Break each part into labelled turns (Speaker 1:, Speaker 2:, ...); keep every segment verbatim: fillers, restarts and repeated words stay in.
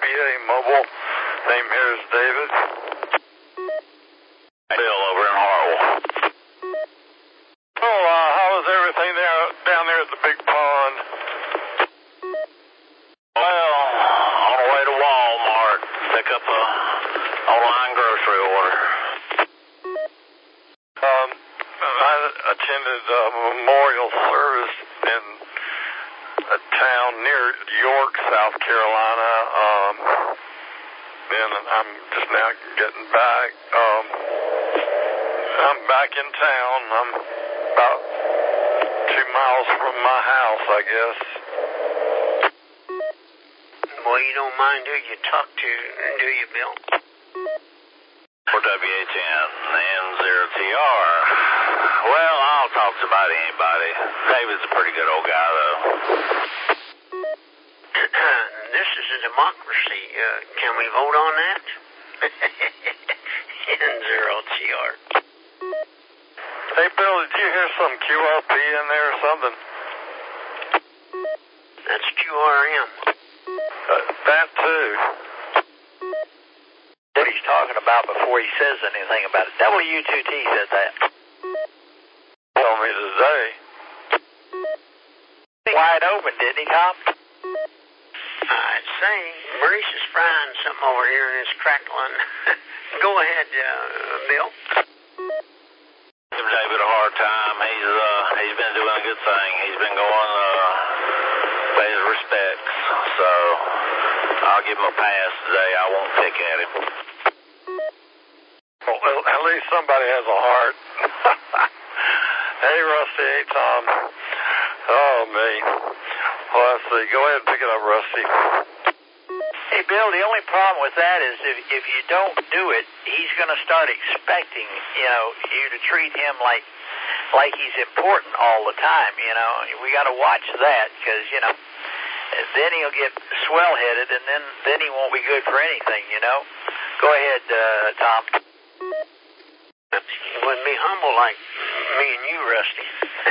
Speaker 1: twenty-eight Mobile. Name here is David. Bill over in Hartwell. Oh, uh, how is everything there down there at the big pond? Well, on the way to Walmart, pick up a online grocery order. Um, I attended a memorial service in a town near York, South Carolina, um, and I'm just now getting back. Um, I'm back in town. I'm about two miles from my house, I guess.
Speaker 2: Well, you don't mind who you talk to, do you, Bill?
Speaker 1: For W H N, N zero T R. Well, I'll talk to about anybody. David's a pretty good old guy, though.
Speaker 2: This is a democracy. Uh, can we vote on that? N zero T R.
Speaker 1: Hey, Bill, did you hear some Q R P in there or something?
Speaker 2: That's Q R M.
Speaker 1: Uh, that, too.
Speaker 3: What he's talking about before he says anything about it. W two T said that.
Speaker 1: Told me today.
Speaker 3: Wide open, didn't he, Tom?
Speaker 2: I'd say Maurice is frying something over here and it's crackling. Go ahead, uh, Bill.
Speaker 1: Give David a hard time. He's uh he's been doing a good thing. He's been going uh pay his respects. So I'll give him a pass today. I won't pick at him. Well, at least somebody has a heart. Hey, Rusty. Hey, Tom. Oh, me. Well, let's see. Go ahead and pick it up, Rusty.
Speaker 3: Hey, Bill, the only problem with that is if, if you don't do it, he's going to start expecting, you know, you to treat him like like he's important all the time, you know. We got to watch that because, you know, then he'll get swell-headed and then, then he won't be good for anything, you know. Go ahead, uh, Tom.
Speaker 2: He wouldn't be humble like me and you, Rusty.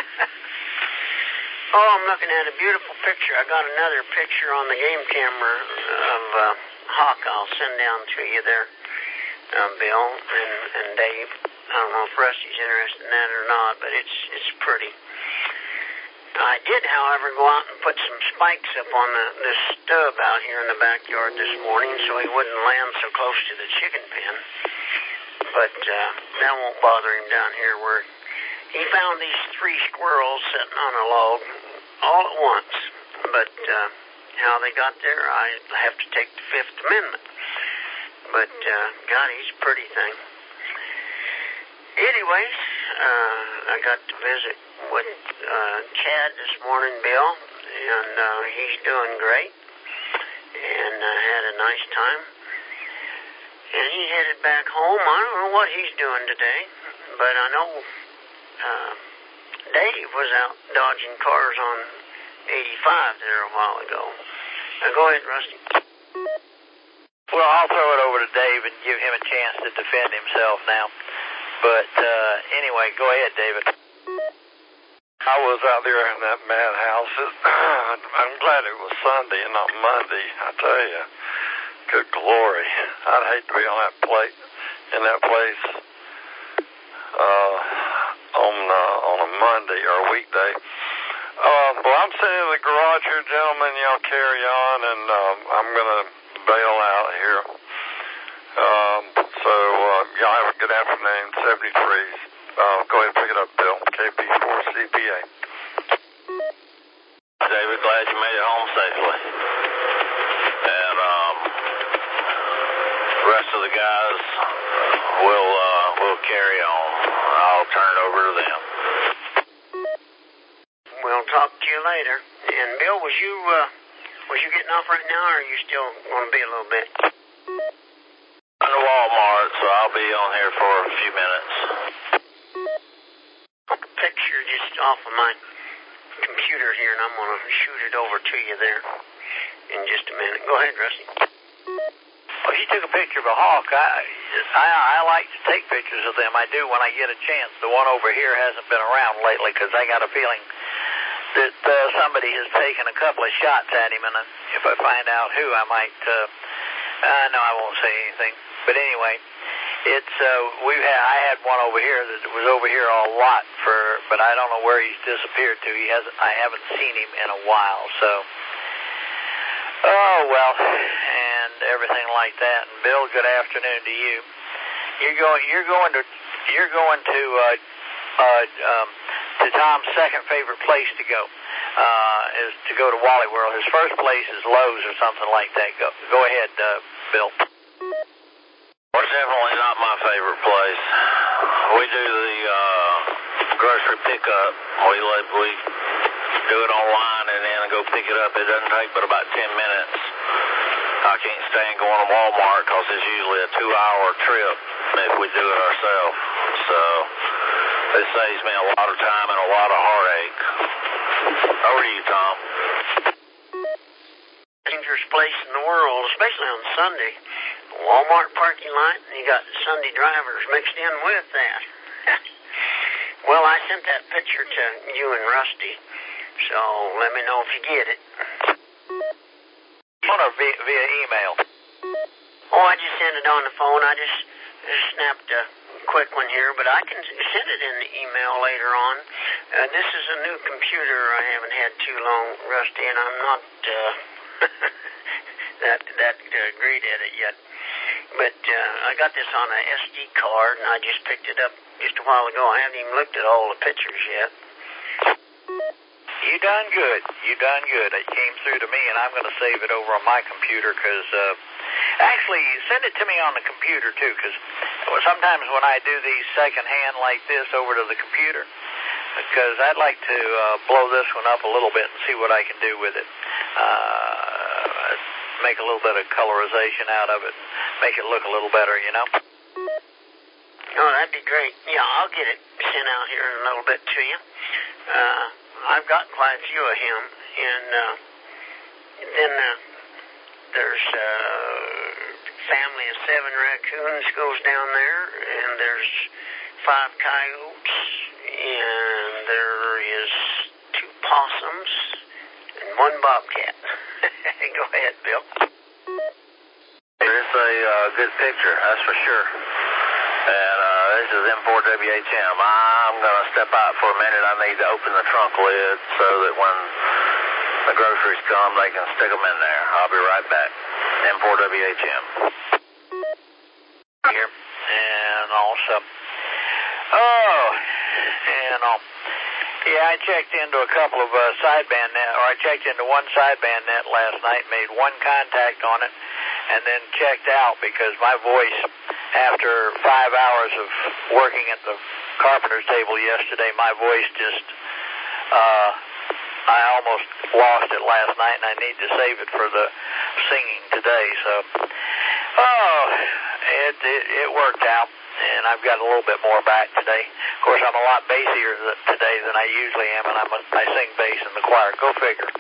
Speaker 2: Oh, I'm looking at a beautiful picture. I got another picture on the game camera of uh, Hawk. I'll send down to you there, uh, Bill and, and Dave. I don't know if Rusty's interested in that or not, but it's it's pretty. I did, however, go out and put some spikes up on the, the stub out here in the backyard this morning so he wouldn't land so close to the chicken pen. But uh, that won't bother him down here where he found these three squirrels sitting on a log all at once. But uh, how they got there, I have to take the Fifth Amendment. But, uh, God, he's a pretty thing. Anyways, uh, I got to visit with uh, Chad this morning, Bill, and uh, he's doing great. And I uh, had a nice time. And he headed back home. I don't know what he's doing today, but I know uh, Dave was out dodging cars on eighty-five there a while ago. Now go ahead, Rusty.
Speaker 3: Well, I'll throw it over to Dave and give him a chance to defend himself now. But uh, anyway, go ahead, David.
Speaker 1: I was out there in that madhouse. I'm glad it was Sunday and not Monday, I tell you. Good glory. I'd hate to be on that plate, in that place uh, on uh, on a Monday or a weekday. Uh, well, I'm sitting in the garage here, gentlemen. Y'all carry on, and um, I'm going to bail out here. Um, so uh, y'all have a good afternoon. seventy-threes. Uh, go ahead and pick it up, Bill. K P four C P A. David, glad you made it home safely. And um, the rest of the guys will uh, will carry on. I'll turn it over to them.
Speaker 2: We'll talk to you later. And Bill, was you uh, was you getting off right now, or are you still going to be a little bit?
Speaker 1: I'm in Walmart, so I'll be on here for a few minutes.
Speaker 2: Picture just off of my computer here, and I'm going to shoot it over to you there in just a minute. Go ahead, Rusty.
Speaker 3: Well, he took a picture of a hawk. I, I, I like to take pictures of them. I do when I get a chance. The one over here hasn't been around lately because I got a feeling that uh, somebody has taken a couple of shots at him, and if I find out who, I might uh, Uh, no, I won't say anything. But anyway, it's uh, we had I had one over here that was over here a lot for, but I don't know where he's disappeared to. He hasn't. I haven't seen him in a while. So, oh well, and everything like that. And Bill, good afternoon to you. You're going. You're going to. You're going to. Uh, uh, um, to Tom's second favorite place to go. Uh, is to go to Wally World. His first place is Lowe's or something like that. Go, go ahead, uh, Bill.
Speaker 1: Well, it's definitely not my favorite place. We do the uh, grocery pickup. We let we do it online and then go pick it up. It doesn't take but about ten minutes. I can't stand going to Walmart because it's usually a two-hour trip if we do it ourselves. So it saves me a lot of time and a lot of heartache. Over to you, Tom.
Speaker 2: Dangerous place in the world, especially on Sunday. Walmart parking lot, and you got Sunday drivers mixed in with that. Well, I sent that picture to you and Rusty, so let me know if you get it.
Speaker 3: Phone or via, via email?
Speaker 2: Oh, I just sent it on the phone. I just, just snapped a quick one here, but I can send it in the email later on. Uh, this is a new computer I haven't had too long, Rusty, and I'm not uh, that that uh, great at it yet. But uh, I got this on a S D card, and I just picked it up just a while ago. I haven't even looked at all the pictures yet.
Speaker 3: You done good. You done good. It came through to me, and I'm going to save it over on my computer because, uh, actually, send it to me on the computer, too, because sometimes when I do these secondhand like this over to the computer, because I'd like to uh, blow this one up a little bit and see what I can do with it. Uh, make a little bit of colorization out of it, make it look a little better, you know?
Speaker 2: Oh, that'd be great. Yeah, I'll get it sent out here in a little bit to you. Uh, I've got quite a few of him, and uh, then uh, there's a family of seven raccoons goes down there, and there's five coyotes, and there is two possums, and one bobcat. Go ahead, Bill.
Speaker 1: It's a uh, good picture, that's for sure. And uh, this is M four W H M. I'm going to step out for a minute. I need to open the trunk lid so that when the groceries come, they can stick them in there. I'll be right back. M four W H M.
Speaker 3: Here. And also, oh, and um, yeah, I checked into a couple of uh, sideband net, or I checked into one sideband net last night, made one contact on it, and then checked out because my voice, after five hours of working at the carpenter's table yesterday, my voice just, uh, I almost lost it last night, and I need to save it for the singing today. So, oh, it it, it worked out, and I've got a little bit more back today. Of course, I'm a lot bassier today than I usually am, and I'm a, I sing bass in the choir. Go figure.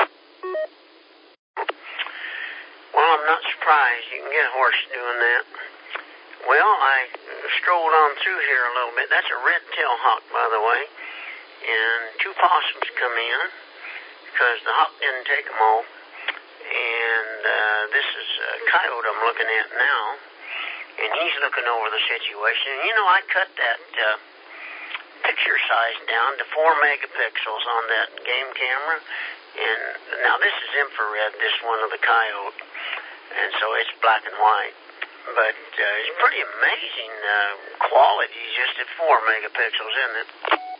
Speaker 2: Well, I'm not surprised. You can get a horse doing that. Well, I strolled on through here a little bit. That's a red-tail hawk, by the way. And two possums come in because the hawk didn't take them all. And uh, this is a coyote I'm looking at now. And he's looking over the situation. And, you know, I cut that uh, picture size down to four megapixels on that game camera. And now this is infrared, this one of the coyote. And so it's black and white. But uh, it's pretty amazing uh, quality just at four megapixels, isn't it?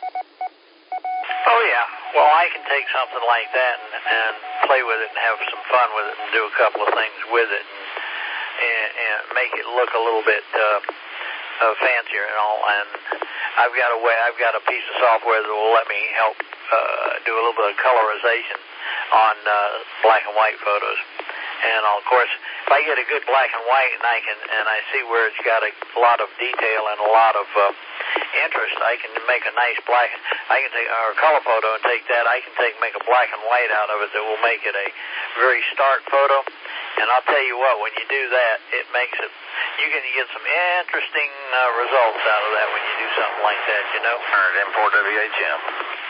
Speaker 3: Oh, yeah. Well, I can take something like that and, and play with it and have some fun with it and do a couple of things with it and, and, and make it look a little bit uh, uh, fancier and all. And I've got a way, I've got a piece of software that will let me help uh, do a little bit of colorization on uh, black and white photos. And of course, if I get a good black and white and I can and I see where it's got a lot of detail and a lot of uh, interest, I can make a nice black. I can take or a color photo and take that. I can take make a black and white out of it that will make it a very stark photo. And I'll tell you what, when you do that, it makes it. You can get some interesting uh, results out of that when you do something like that. You know.
Speaker 1: All right, M four W H M.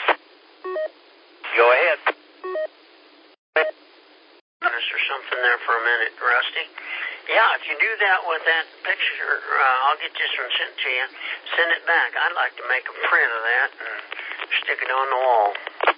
Speaker 3: Go ahead.
Speaker 2: Or something there for a minute, Rusty. Yeah, if you do that with that picture, uh, I'll get this one sent to you. Send it back. I'd like to make a print of that and stick it on the wall.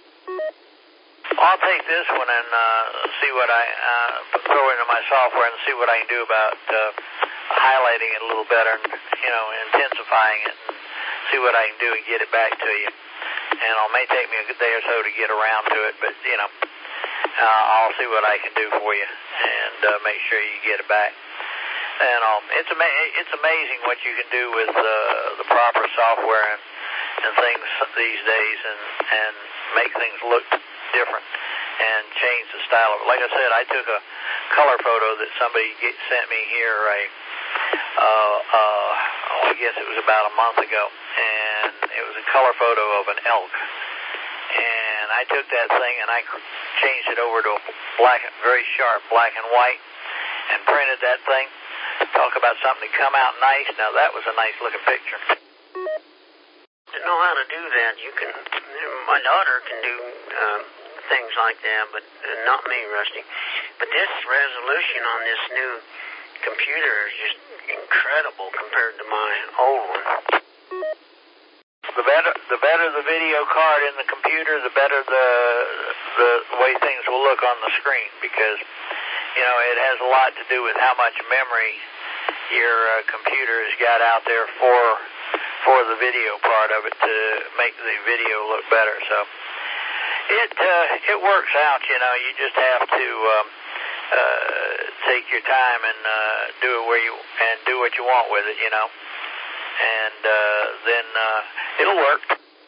Speaker 3: I'll take this one and uh, see what I uh, throw into my software and see what I can do about uh, highlighting it a little better and, you know, intensifying it and see what I can do and get it back to you. And it may take me a good day or so to get around to it, but, you know, uh, I'll see what I can do for you and uh, make sure you get it back. And um, it's, ama- it's amazing what you can do with uh, the proper software and, and things these days and, and make things look different and change the style of it. Like I said, I took a color photo that somebody get, sent me here a, uh, uh, oh, I guess it was about a month ago, and it was a color photo of an elk. And I took that thing and I changed it over to a black, very sharp black and white and printed that thing. Talk about something to come out nice. Now that was a nice looking picture.
Speaker 2: To know how to do that, you can, my daughter can do um, things like that, but uh, not me, Rusty. But this resolution on this new computer is just incredible compared to my old one.
Speaker 3: The better, the better the video card in the computer, the better the the way things will look on the screen, because you know it has a lot to do with how much memory your uh, computer has got out there for for the video part of it to make the video look better. So it uh, it works out. You know, you just have to um, uh, take your time and uh, do it where you and do what you want with it. You know. And uh, then uh, it'll work.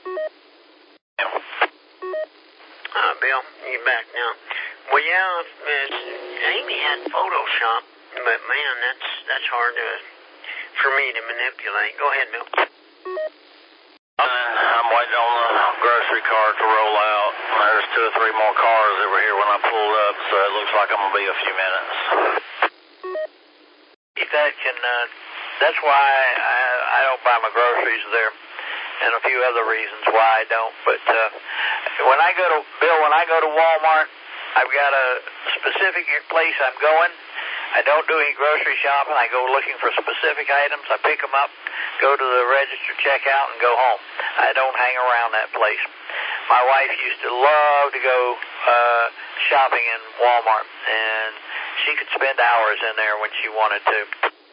Speaker 2: Uh, Bill, you're back now. Well, yeah, it's, Amy had Photoshop, but man, that's that's hard to for me to manipulate. Go ahead, Bill.
Speaker 1: I'm waiting on the grocery cart to roll out. There's two or three more cars over here when I pulled up, so it looks like I'm going to be a few minutes.
Speaker 3: If that can... Uh, That's why I, I don't buy my groceries there, and a few other reasons why I don't. But uh, when I go to Bill, when I go to Walmart, I've got a specific place I'm going. I don't do any grocery shopping. I go looking for specific items. I pick them up, go to the register, check out, and go home. I don't hang around that place. My wife used to love to go uh, shopping in Walmart, and she could spend hours in there when she wanted to.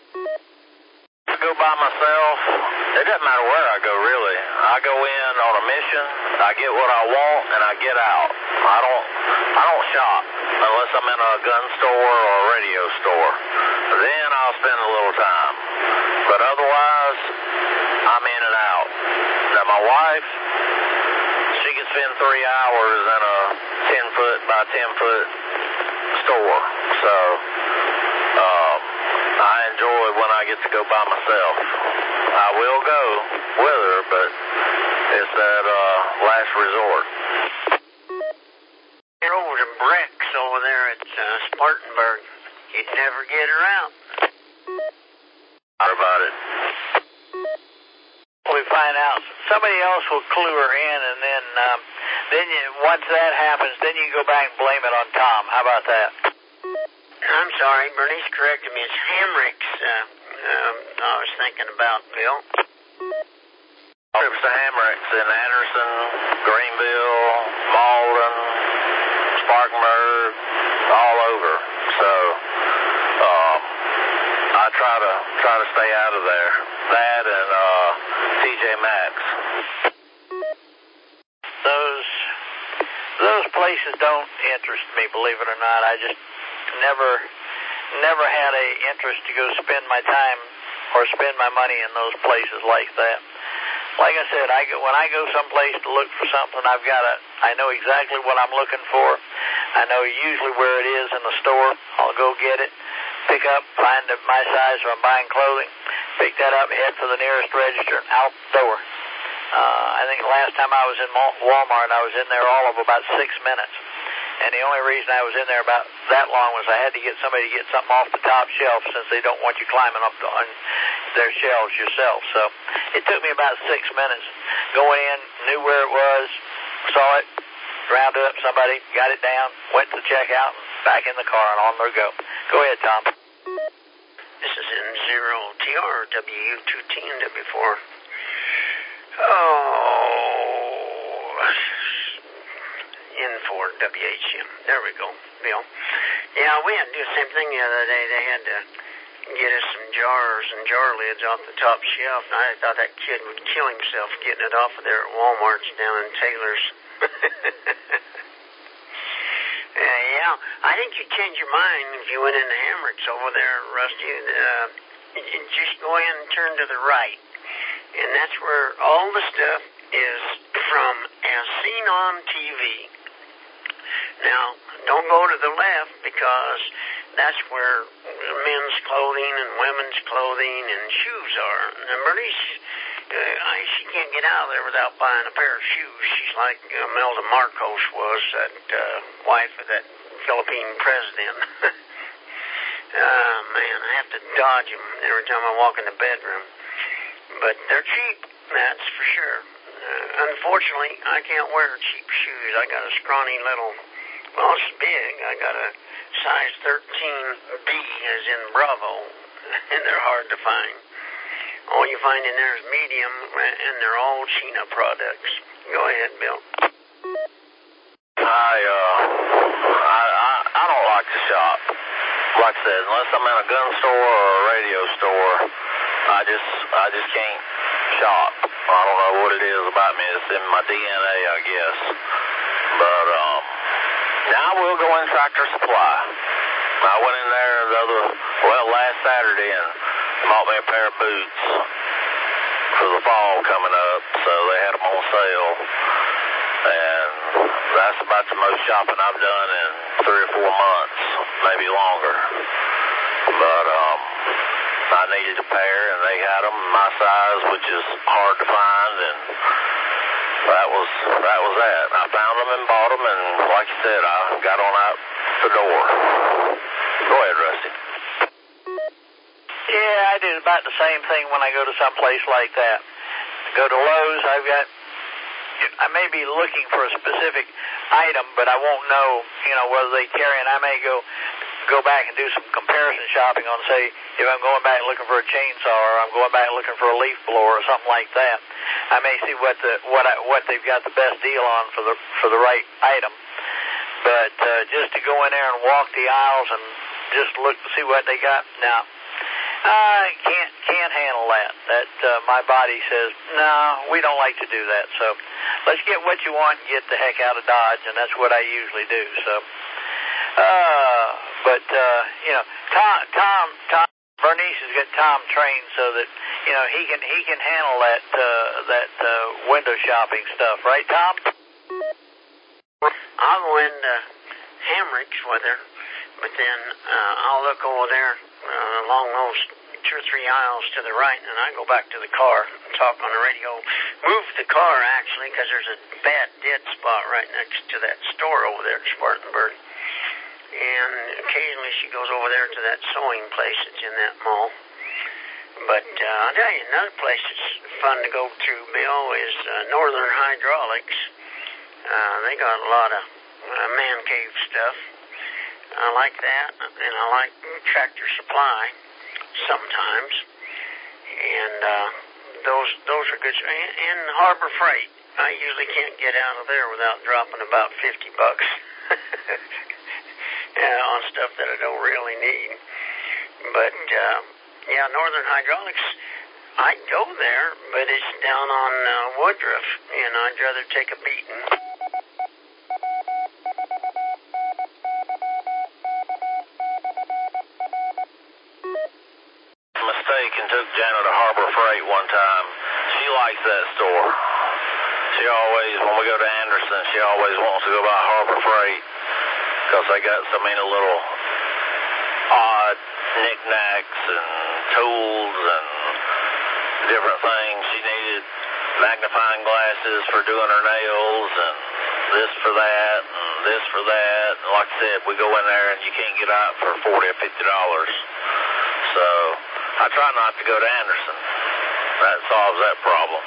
Speaker 1: Go by myself. It doesn't matter where I go, really. I go in on a mission. I get what I want, and I get out. I don't, I don't shop unless I'm in a gun store or a radio store. Then I'll spend a little time. But otherwise, I'm in and out. Now my wife, she can spend three hours in a ten foot by ten foot store. So. Um, I enjoy when I get to go by myself. I will go with her, but it's that uh, last resort.
Speaker 2: You're over to Breck's over there at uh, Spartanburg. You'd never get her out.
Speaker 1: How about it?
Speaker 3: We find out somebody else will clue her in, and then um, then you, once that happens, then you go back and blame it on Tom. How about that?
Speaker 2: I'm sorry, Bernice corrected me. It's Hamrick's uh, um, I was thinking about, Bill.
Speaker 1: Trips to Hamrick's in Anderson, Greenville, Malden, Spartanburg, all over. So um, I try to try to stay out of there. That and uh, T J Maxx.
Speaker 3: Those those places don't interest me, believe it or not. I just never never had a interest to go spend my time or spend my money in those places like that. Like I said, I go, when I go someplace to look for something, I've got a, I know exactly what I'm looking for. I know usually where it is in the store. I'll go get it, pick up, find my size if I'm buying clothing, pick that up, head for the nearest register, and out the door. Uh, I think the last time I was in Walmart, I was in there all of about six minutes. And the only reason I was in there about that long was I had to get somebody to get something off the top shelf, since they don't want you climbing up on their shelves yourself. So it took me about six minutes. Going in, knew where it was, saw it, rounded up somebody, got it down, went to the checkout, and back in the car, and on their go. Go ahead, Tom.
Speaker 2: zero T R W U two T N W four. Oh, N four W H M. There we go, Bill. Yeah, we had to do the same thing the other day. They had to get us some jars and jar lids off the top shelf, and I thought that kid would kill himself getting it off of there at Walmart's down in Taylor's. Uh, yeah, I think you'd change your mind if you went into Hamrick's over there, Rusty. Uh, just go in and turn to the right. And that's where all the stuff is from As Seen on T V. Now, don't go to the left because that's where men's clothing and women's clothing and shoes are. Now, Bernice, uh, I, she can't get out of there without buying a pair of shoes. She's like uh, Melda Marcos was, that uh, wife of that Philippine president. uh, man, I have to dodge them every time I walk in the bedroom. But they're cheap, that's for sure. Uh, unfortunately, I can't wear cheap shoes. I got a scrawny little, well, it's big. I got a size thirteen B, as in Bravo, and they're hard to find. All you find in there is medium, and they're all China products. Go ahead, Bill.
Speaker 1: I, uh, I, I, I don't like to shop. Like I said, unless I'm in a gun store or a radio store, I just, I just can't shop. I don't know what it is about me. It's in my D N A, I guess. But, um, now I will go in Tractor Supply. I went in there the other, well, last Saturday and bought me a pair of boots for the fall coming up, so they had them on sale. And that's about the most shopping I've done in three or four months, maybe longer. But, um, I needed a pair, and they had them my size, which is hard to find, and that was that was that. I found them and bought them, and like you said, I got on out the door. Go ahead, Rusty.
Speaker 3: Yeah, I do about the same thing when I go to some place like that. Go to Lowe's, I've got, I may be looking for a specific item, but I won't know, you know, whether they carry it. I may go go back and do some comparison shopping on, say, if I'm going back looking for a chainsaw, or I'm going back looking for a leaf blower or something like that. I may see what the what I, what they've got the best deal on for the for the right item. But uh, just to go in there and walk the aisles and just look to see what they got, no, I can't can't handle that. That uh, my body says no, we don't like to do that. So let's get what you want and get the heck out of Dodge, and that's what I usually do. So, uh, but uh, you know, Tom Tom Tom. Bernice has got Tom trained so that, you know, he can he can handle that uh, that uh, window shopping stuff, right, Tom?
Speaker 2: I'll go into Hamrick's with her, but then uh, I'll look over there uh, along those two or three aisles to the right, and I go back to the car and talk on the radio. Move the car, actually, because there's a bad dead spot right next to that store over there at Spartanburg. And occasionally she goes over there to that sewing place that's in that mall. But uh, I'll tell you, another place that's fun to go to, Bill, is uh, Northern Hydraulics. Uh, they got a lot of uh, man cave stuff. I like that, and I like Tractor Supply sometimes. And uh, those those are good. And, and Harbor Freight. I usually can't get out of there without dropping about fifty bucks. Yeah, on stuff that I don't really need. But, uh, yeah, Northern Hydraulics, I'd go there, but it's down on uh, Woodruff, and I'd rather take a beating.
Speaker 1: Mistake and took Janet to Harbor Freight one time. She likes that store. She always, when we go to Anderson, she always wants to go by Harbor Freight, because they got so many little odd knickknacks and tools and different things. She needed magnifying glasses for doing her nails and this for that and this for that. And like I said, we go in there and you can't get out for forty or fifty dollars. So I try not to go to Anderson. That solves that problem.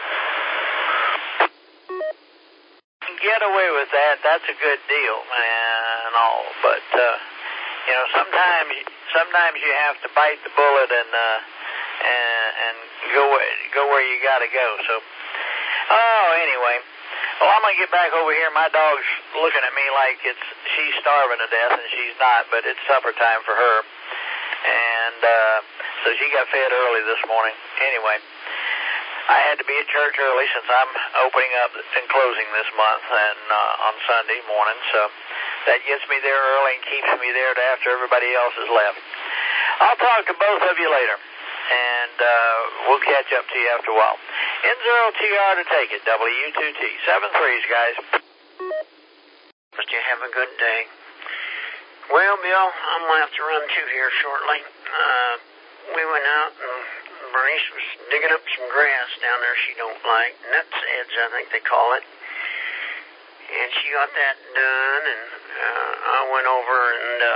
Speaker 3: Get away with that. That's a good deal, man, and all. But uh, you know, sometimes sometimes you have to bite the bullet and uh, and, and go go where you got to go. So, oh, anyway. Well, I'm going to get back over here. My dog's looking at me like it's she's starving to death, and she's not, but it's supper time for her. And uh, so she got fed early this morning. Anyway, I had to be at church early since I'm opening up and closing this month and uh, on Sunday morning. So that gets me there early and keeps me there to after everybody else has left. I'll talk to both of you later, and uh, we'll catch up to you after a while. N zero T R to take it, W two T. Seven threes, guys.
Speaker 2: But you have a good day. Well, Bill, I'm going to have to run too here shortly. Uh, we went out and Bernice was digging up some grass down there she don't like. Nutsedge, I think they call it. And she got that done, and uh, I went over and uh,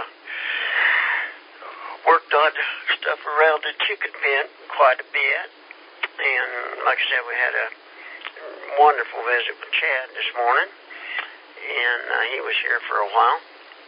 Speaker 2: worked on stuff around the chicken pen quite a bit. And like I said, we had a wonderful visit with Chad this morning, and uh, he was here for a while.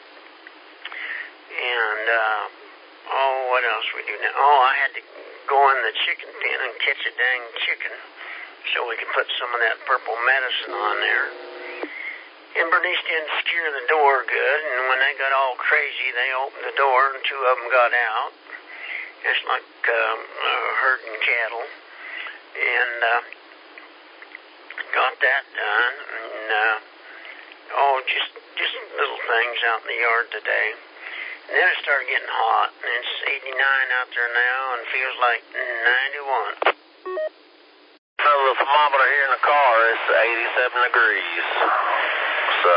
Speaker 2: And, uh, oh, what else we do now? Oh, I had to go in the chicken pen and catch a dang chicken so we could put some of that purple medicine on there. And Bernice didn't secure the door good, and when they got all crazy, they opened the door, and two of them got out. It's like um, uh, herding cattle. And uh, got that done. And, uh, oh, just, just little things out in the yard today. And then it started getting hot, and it's eighty-nine out there now and feels like ninety-one.
Speaker 4: The thermometer here in the car is eighty-seven degrees. So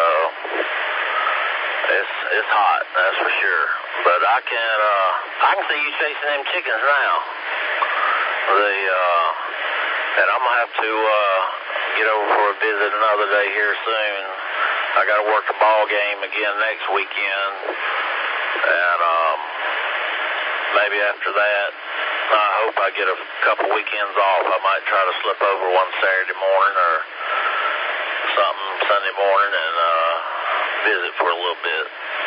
Speaker 4: it's it's hot, that's for sure. But I can uh, I can see you chasing them chickens now. The uh, and I'm gonna have to uh, get over for a visit another day here soon. I got to work the ball game again next weekend, and um, maybe after that, I hope I get a couple weekends off. I might try to slip over one Saturday morning or something Sunday morning and uh, visit for a little bit.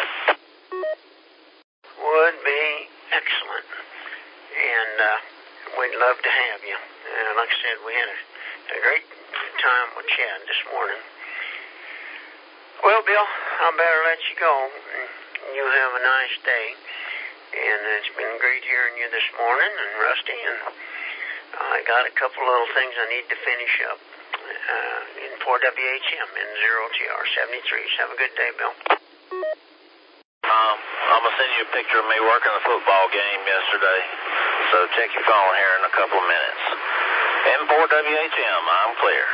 Speaker 2: Would be excellent, and uh, we'd love to have you. And like I said, we had a, a great time with Chad this morning. Well, Bill, I better let you go. You have a nice day, and it's been great hearing you this morning, and Rusty, and I got a couple little things I need to finish up uh, in four W H M in zero T R seventy-three. Have a good day, Bill.
Speaker 4: Um, I'm going to send you a picture of me working the football game yesterday, so check your phone here in a couple of minutes. M four W H M, I'm clear.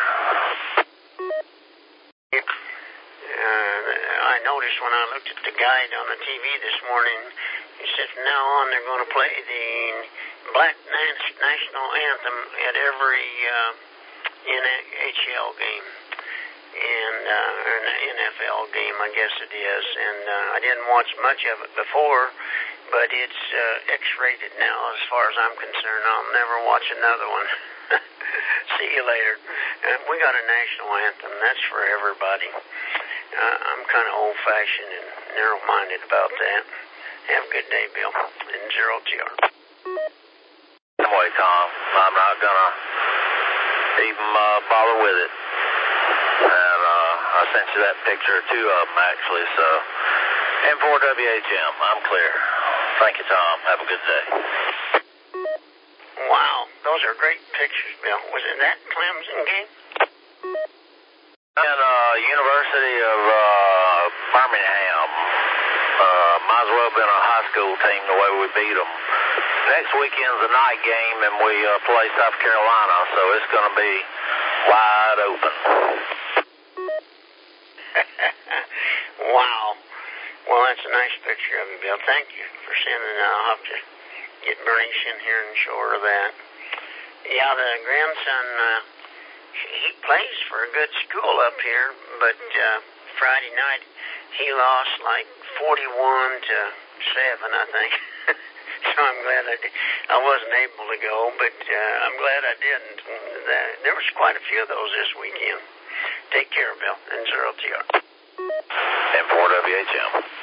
Speaker 2: Uh, I noticed when I looked at the guide on the T V this morning, he said from now on they're going to play the Black National Anthem at every uh, N H L game. And uh, an N F L game, I guess it is. And uh, I didn't watch much of it before, but it's uh, X-rated now as far as I'm concerned. I'll never watch another one. See you later. Uh, we got a national anthem. That's for everybody. Uh, I'm kind of old-fashioned and narrow-minded about that. Have a good day, Bill. In zero T R.
Speaker 4: Anyway, Tom, I'm not going to even uh, bother with it. And uh, I sent you that picture, two of them, actually. So, M four W H M, I'm clear. Thank you, Tom. Have a good day.
Speaker 2: Wow, those are great pictures, Bill. Was it that Clemson game?
Speaker 4: And uh, University of uh, Birmingham. Uh, might as well have been a high school team the way we beat them. Next weekend's a night game, and we uh, play South Carolina, so it's going to be wide open.
Speaker 2: Wow. Well, that's a nice picture of you, Bill. Thank you for sending it. I'll have to get Bernice in here and show her that. Yeah, the grandson, uh, he plays for a good school up here, but uh, Friday night he lost like forty-one to seven, I think. So I'm glad I did. I wasn't able to go, but uh, I'm glad I didn't. That, there was quite a few of those this weekend. Take care, Bill, and zero T R.
Speaker 4: M four W H M.